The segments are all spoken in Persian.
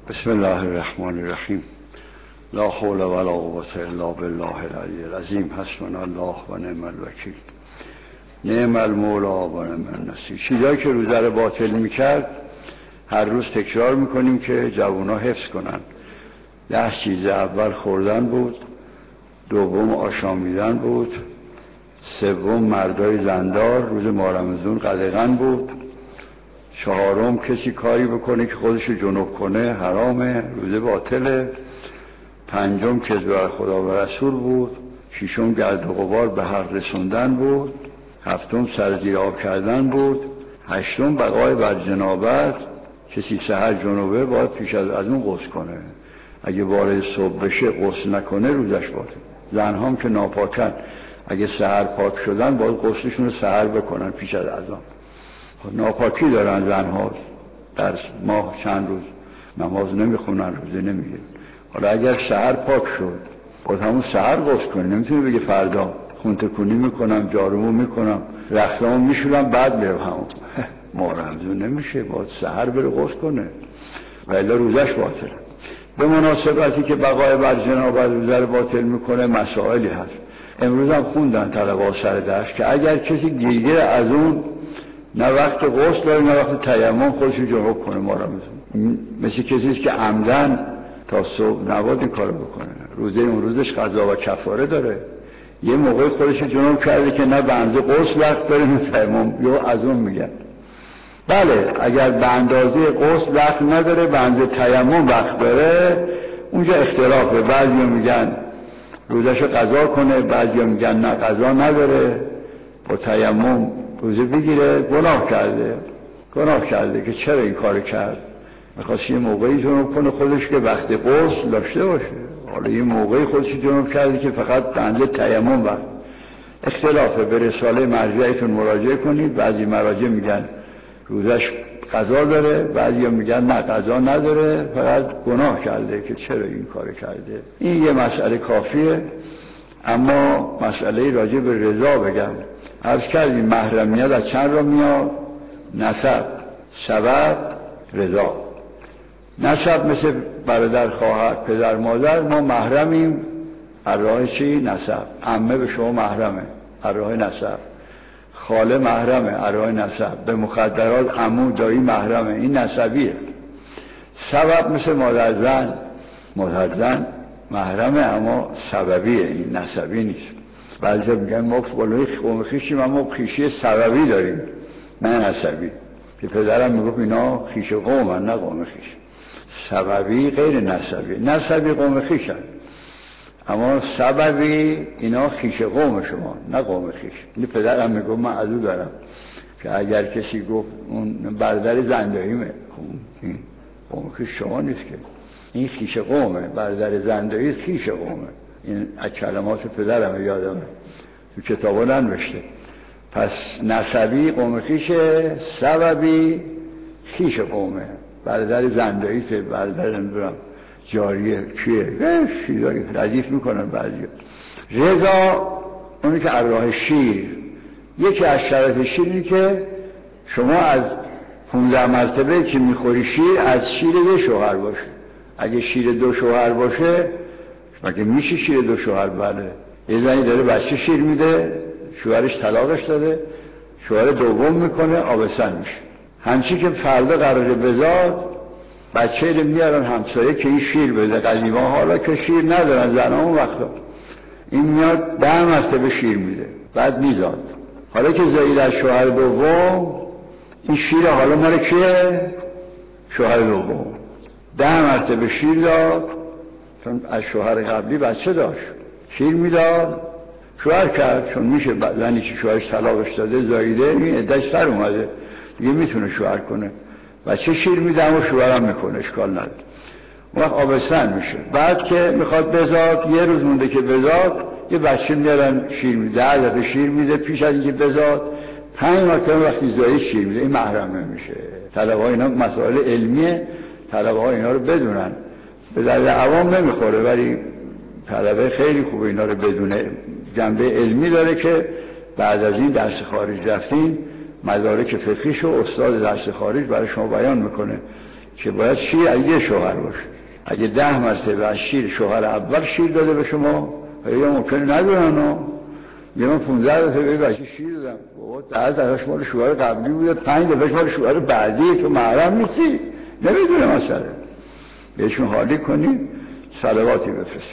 بسم الله الرحمن الرحیم. لا حول ولا قوة الا بالله العلی العظیم. حسبنا الله و نعم الوکیل. نعم المولا و نعم النصیر. چیزایی که روزه رو باطل میکرد هر روز تکرار میکنیم که جوونا حفظ کنن. 10 چیز. اول خوردن بود، دوم آشامیدن بود، سوم مردای زندار روز ماه رمضان قدغن بود، چهارم کسی کاری بکنه که خودشو جنوب کنه حرامه، روزه باطله، پنجم کذب بر خدا و رسول بود، ششم گرد و غبار به حق رسوندن بود، هفتم سر زیر آب کردن بود، هشتم بقای بر جنابت. کسی سحر جنوبه باید پیش از اون غسل کنه. اگه وارد صبح بشه غسل نکنه روزش باطل. زنها هم که ناپاکن اگه سحر پاک شدن باید غسلشون رو سحر بکنن پیش از اذان. ناپاکی دارن زنها، در ماه چند روز نماز نمیخونن، روزه نمیگیرن. حالا اگر سحر پاک شد باید همون سحر غسل کنه. نمیتونه بگه فردا خون تکونی میکنم، جارومو میکنم، رختامو میشورم بعد برم همون. ماه رمضان نمیشه، باید سحر بره غسل کنه و الا روزش باطله. به مناسبتی که بقای بر جنابت روزه رو باطل میکنه مسائلی هست. امروز هم خوندن طلبه سر درس که اگر کسی گیرگیر از اون نه وقت غسل داره نه وقت تیمم خودشو جنوب کنه ماه رمضان، مثل کسیست که عمدن تا صبح نباید این کارو بکنه. روزه اون روزش قضا و کفاره داره. یه موقع خودشو جنوب کرده که نه بنزه غسل وقت داره نه تیمم، یا از اون میگن. بله اگر به اندازه غسل وقت نداره بنزه تیمم وقت داره اونجا اختلافه. بعضیا میگن روزشو قضا کنه، بعضیا میگن نه قضا نداره، با تیمم روزه بگیره. گناه کرده که چرا این کار کرد. میخواست یه موقعی جنوب کنه خودش که وقت غسل داشته باشه، حالا یه موقعی خودش جنوب کرده که فقط بنده تیمم وقت. اختلافه. به رساله مرجعیتون مراجعه کنید. بعضی مراجع میگن روزش قضا داره، بعضی میگن نه قضا نداره، فقط گناه کرده که چرا این کار کرده. این یه مسئله کافیه. اما مسئله راجع به رضا بگم. عرض کردیم محرمیت از چند را میاد؟ نسب، سبب، رضا. نسب مثل برادر، خواهر، پدر، مادر. ما محرمیم از راه چی؟ نسب. عمه به شما محرمه از راه نسب، خاله محرمه از راه نسب، به مخدرات عمو دایی محرمه، این نسبیه. سبب مثل مادر زن محرمه اما سببیه، این نسبی نیست. بعضی میگن ما فلانی قوم خویشیم اما خویشی سببی داریم نه نسبی. که پدرم میگفت اینا خویش قومن نه قوم خویش. سببی غیر نسبی. نسبی قوم خویشن اما سببی اینا خویش قوم شما نه قوم خویش. این پدرم میگفت من از او دارم که اگر کسی گفت اون برادر زنداییمه، این قوم خویش شما نیست که، این خویش قومه. برادر زندایی خویش قومه. این از کلمات پدرم یادمه، تو کتابا ننوشته. پس نسبی قوم خویشه، سببی خویش قومه. برادر زندایی که برادر نمیدونم جاریه کیه چیزایی ردیف میکنن بعضی. رضا اونی که از راه شیر. یکی از شرط شیر اینه که شما از 15 مرتبه که میخوری شیر از شیر یه شوهر باشه. اگه شیر 2 شوهر باشه مگه میشه شیر 2 شوهر؟ بله. یه زنی داره بچه شیر میده، شوهرش طلاقش داده، شوهر دوم میکنه آبستن میشه. همچی که فردا قراره بزاد بچه رو میارن همسایه که این شیر بده. قدیما حالا که شیر ندارن زنها اون وقتا این میاد 10 مرتبه شیر میده بعد میزاد. حالا که زایید از شوهر دوم این شیر حالا مال کیه؟ شوهر دوم. 10 مرتبه شیر داد چون از شوهر قبلی بچه داشت. شیر میداد شوهر کرد چون میشه زنی که شوهرش طلاقش داده زاییده این عدتش سر اومده دیگه میتونه شوهر کنه. بچه شیر میدم و شوهرم میکنه اشکال نداره. اون وقت آبستن میشه. بعد که میخواد بزاد یه روز مونده که بزاد یه بچه میارن شیر میده. 10 دفعه شیر میده پیش از اینکه بزاد 5 مرتبه وقتی زایید شیر میده. این محرم نمیشه. طلبه ها اینا مسائل علمیه، طلبه ها اینا رو بدونن. به درد عوام نمیخوره ولی طلبه خیلی خوبه اینا رو بدونه. جنبه علمی داره که بعد از این درس خارج رفتین مدارک فقهیشو استاد درس خارج برای شما بیان میکنه که باید شیر از یه شوهر باشه. اگه 10 مرتبه از شیر شوهر اول شیر داده به شما، یا ممکنه ندونن یه من 15 دفعه به بچه شیر دادم، بابا 10 دفعهش مال شوهر قبلی بوده، 5 دفعهش مال شوهر بعدی، تو محرم نیستی، نمیدونه مسئله. بهشون حالی کنی، صلواتی بفرستیم.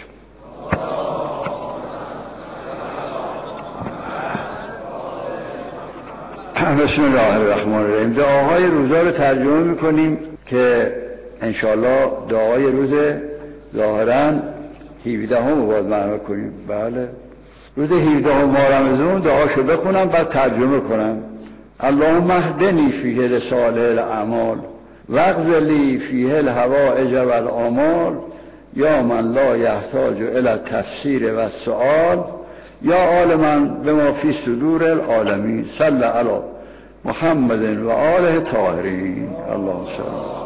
بسم الله الرحمن الرحیم. دعاهای روزا رو ترجمه میکنیم که انشاءالله دعای روز ظاهراً 17 رو باید معنا کنیم. بله، روز 17 ماه رمضان دعاشو بخونم بعد ترجمه کنم. اللهم اهدنی فیه لصالح الاعمال واقض لی فیه الحوائج والآمال یا من لا یحتاج الی التفسیر و السؤال یا عالما بما فی صدور العالمین صلی علی محمد و آله طاهرین. اللهم صل.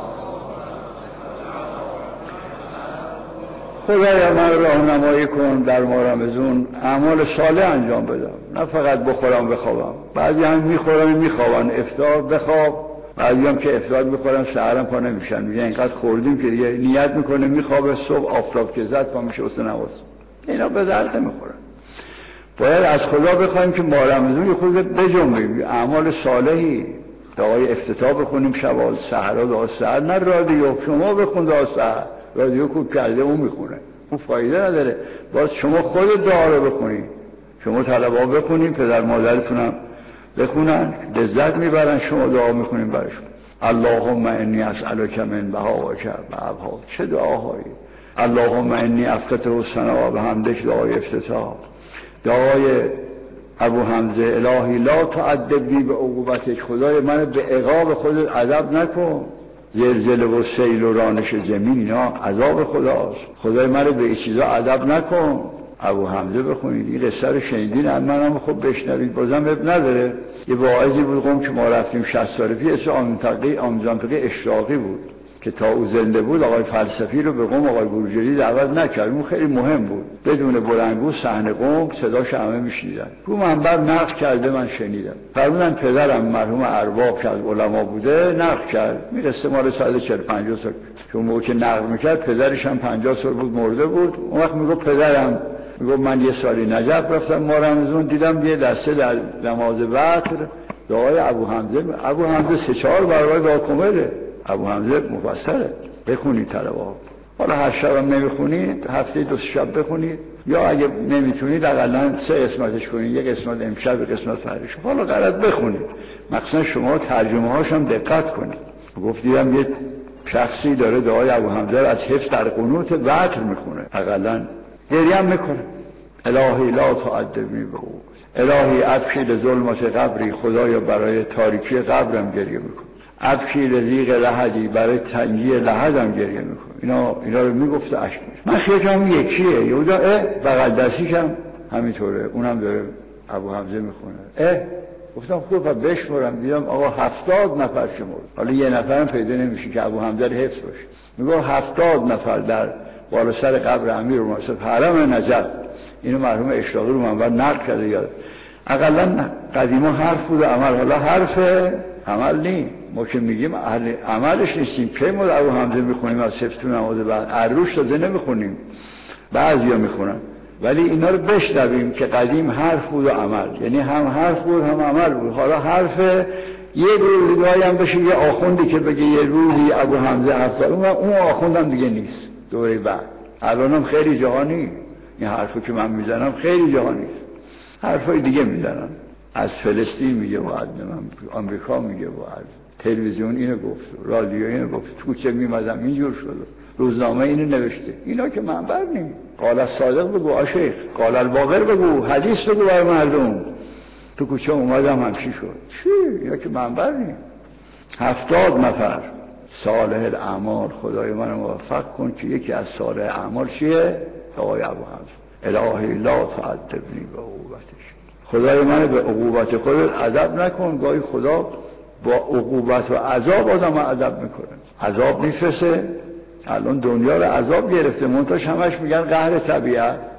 خدایا من راهنمایی کن در ماه رمضان اعمال صالح انجام بدم، نه فقط بخورم بخوابم. بعضی هم میخوابن افطار بخواب، بعضی هم که افطار میخورن سحرم پا نمیشن، میگن اینقدر خوردیم که دیگه نیت میکنه میخوابه، صبح آفتاب که زد پا میشه واسه نماز. اینا به درد نمیخورن. باید از خدا بخوایم که ماه رمضان یه خود بجنبیم، اعمال صالحی، دعای افتتاح بخونیم شب سحر، دعا سحر، نه رادیو. شما بخون دعا سحر، رادیو کوب کرده اون میخونه، اون فایده نداره. باز شما خود دعا رو بخونید، شما طلبا بخونید، پدر مادرتونم بخونن، لذت میبرن. شما دعا میخونید براشون. اللهم انی اسألک من بهاک و ابهاک. چه دعاهایی! اللهم انی افتتح الثنا بحمدک، دعای افتتاح. دعای ابو حمزه الهی لا تعذبنی به عقوبتک، خدای من به عقاب خودت عذاب نکن. زلزله و سیل و رانش زمین اینا عذاب خداست، خدای من به این چیزا عذاب نکن. ابو حمزه بخونید، این قصه رو شنیدین، منم خب بشنوید، بازم اب نداره. یه واعظی بود قم که ما رفتیم 60 سال پیش، اسم آموزانفقی اشراقی بود که تا او زنده بود آقای فلسفی رو به قم آقای بروجردی دعوت نکرد. اون خیلی مهم بود، بدون بلندگو صحنه قم صداش همه میشنیدن. رو منبر نقل کرده، من شنیدم. فرمودن پدرم مرحوم ارباب که از علما بوده نقل کرد، میرسه مال 140-50 سال، چون موقع که نقل میکرد پدرش هم 50 سال بود مرده بود. اون وقت میگه پدرم میگه من یه سالی نجف رفتم ماه رمضان، دیدم یه دسته در نماز وتر دعای ابو حمزه 3-4 برابر دعا کمله. ابو حمزه مفصله، بخونید طلبا. حالا هر شب هم نمیخونید، هفته 2 شب بخونید، یا اگه نمیتونید حداقل 3 قسمتش کنید، یک قسمت امشب، یک قسمت فردا. حالا غلط بخونید، مخصوصا شما ترجمه هاش هم دقت کنید. گفتم یه شخصی داره دعای ابو حمزه رو از حفظ در قنوت وتر میخونه، حداقل گریه هم میکنه. الهی لا تعذبنی به او، الهی ابشی لظلمت قبری، خدایا برای تاریکی قبرم گریه میکنه. ابکی لضیق لحدی، برای تنگی لحدم گریه میکنه. اینا رو میگفته عشق میشه. من خیلی‌ام یکیه، یهودا بغل دستیشم همینطوره، اونم داره ابو حمزه میخونه. گفتم خوب بشمرم، دیدم آقا 70 نفر شمرد. حالا یه نفرم پیدا نمیشه که ابو حمزه رو حفظ باشه. میگه 70 نفر در بالا سر قبر امیرالمومنین حرم نجف. اینو مرحوم اشراقی رو منبر نقل کرده. یاد اقلا قدیما حرف بود عمل، حالا حرف عمل نیم. ما که میگیم اهل عملش نیستیم. کی ما ابو حمزه میخونیم از صفت نماز بعد عروش تازه نمیخونیم، بعضیا میخونن. ولی اینا رو بشنویم که قدیم حرف بود و عمل، یعنی هم حرف بود هم عمل بود. حالا حرف یه روزگاهی هم بشه یه آخوندی که بگه یه روزی ابو حمزه حرف زد، اون آخوندم دیگه نیست دوره بعد. الانم خیلی جهانی این حرفو که من میزنم، خیلی جهانی حرفای دیگه میزنن. از فلسطین میگه و از آمریکا میگه و از تلویزیون اینو گفت، رادیو اینو گفت، تو کوچه میمدم اینجور شد، روزنامه اینو نوشته. اینا که منبر نیم. قال الصادق بگو آشیخ، قال الباقر بگو، حدیث بگو بر مردم. تو کوچه اومدم همچی شد. چی؟ اینا که منبر نیم. 70 نفر صالح الاعمال. خدای من موفق کن که یکی از صالح اعمال چیه؟ آقای ابو حمزه الهی لا تعذبنی به عقوبتش. خدای من به عقوبت خودت عذاب نکن. گاهی خدا با عقوبت و عذاب آدم عذاب میکنه. عذاب میفرسته. الان دنیا رو عذاب گرفته، منتاش همش میگن قهر طبیعت.